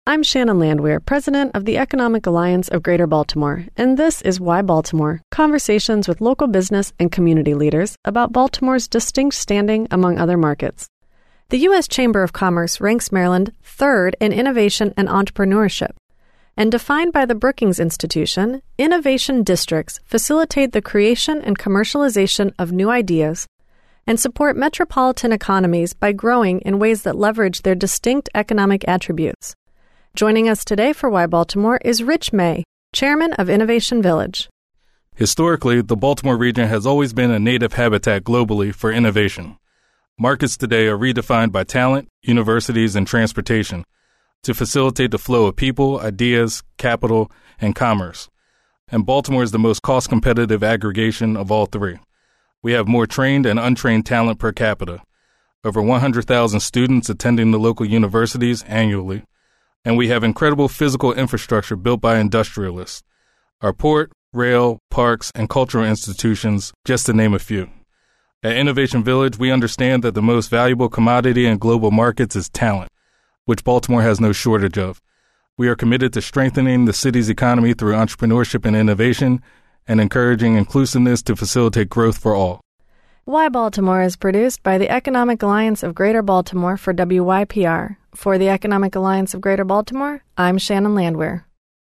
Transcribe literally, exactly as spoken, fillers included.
I'm Shannon Landwehr, president of the Economic Alliance of Greater Baltimore, and this is Why Baltimore, conversations with local business and community leaders about Baltimore's distinct standing among other markets. The U S Chamber of Commerce ranks Maryland third in innovation and entrepreneurship. And defined by the Brookings Institution, innovation districts facilitate the creation and commercialization of new ideas and support metropolitan economies by growing in ways that leverage their distinct economic attributes. Joining us today for Why Baltimore is Rich May, chairman of Innovation Village. Historically, the Baltimore region has always been a native habitat globally for innovation. Markets today are redefined by talent, universities, and transportation to facilitate the flow of people, ideas, capital, and commerce. And Baltimore is the most cost-competitive aggregation of all three. We have more trained and untrained talent per capita, over one hundred thousand students attending the local universities annually, and we have incredible physical infrastructure built by industrialists. Our port, rail, parks, and cultural institutions, just to name a few. At Innovation Village, we understand that the most valuable commodity in global markets is talent, which Baltimore has no shortage of. We are committed to strengthening the city's economy through entrepreneurship and innovation and encouraging inclusiveness to facilitate growth for all. Why Baltimore is produced by the Economic Alliance of Greater Baltimore for W Y P R. For the Economic Alliance of Greater Baltimore, I'm Shannon Landwehr.